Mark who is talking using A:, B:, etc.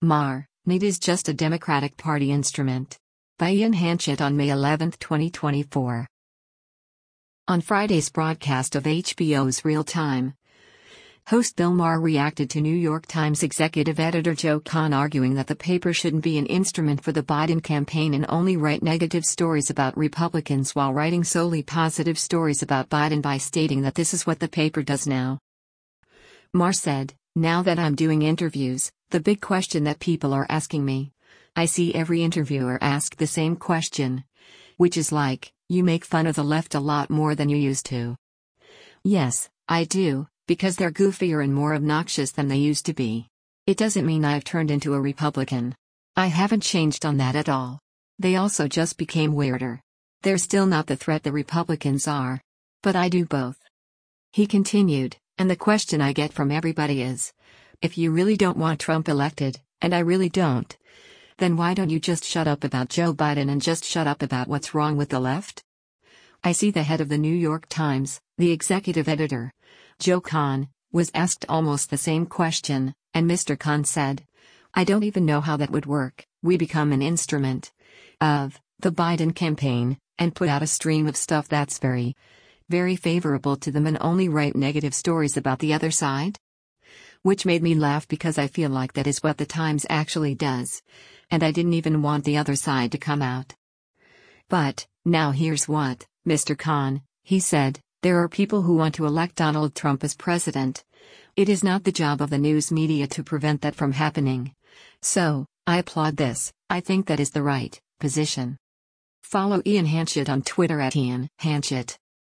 A: Need is just a Democratic Party instrument. By Ian Hanchett on May 11, 2024. On Friday's broadcast of HBO's Real Time, host Bill Maher reacted to New York Times executive editor Joe Kahn arguing that the paper shouldn't be an instrument for the Biden campaign and only write negative stories about Republicans while writing solely positive stories about Biden by stating that this is what the paper does now. Maher said, "Now that I'm doing interviews, the big question that people are asking me, I see every interviewer ask the same question. Which is like, you make fun of the left a lot more than you used to." Yes, I do, because they're goofier and more obnoxious than they used to be. It doesn't mean I've turned into a Republican. I haven't changed on that at all. They also just became weirder. They're still not the threat the Republicans are. But I do both. He continued, and the question I get from everybody is, if you really don't want Trump elected, and I really don't, then why don't you just shut up about Joe Biden and just shut up about what's wrong with the left? I see the head of the New York Times, the executive editor, Joe Kahn, was asked almost the same question, and Mr. Kahn said, "I don't even know how that would work. We become an instrument of the Biden campaign, and put out a stream of stuff that's very, very favorable to them and only write negative stories about the other side?" Which made me laugh because I feel like that is what the Times actually does. And I didn't even want the other side to come out. But, now here's what, Mr. Kahn, he said, there are people who want to elect Donald Trump as president. It is not the job of the news media to prevent that from happening. So, I applaud this. I think that is the right position. Follow Ian Hanchett on Twitter at Ian Hanchett.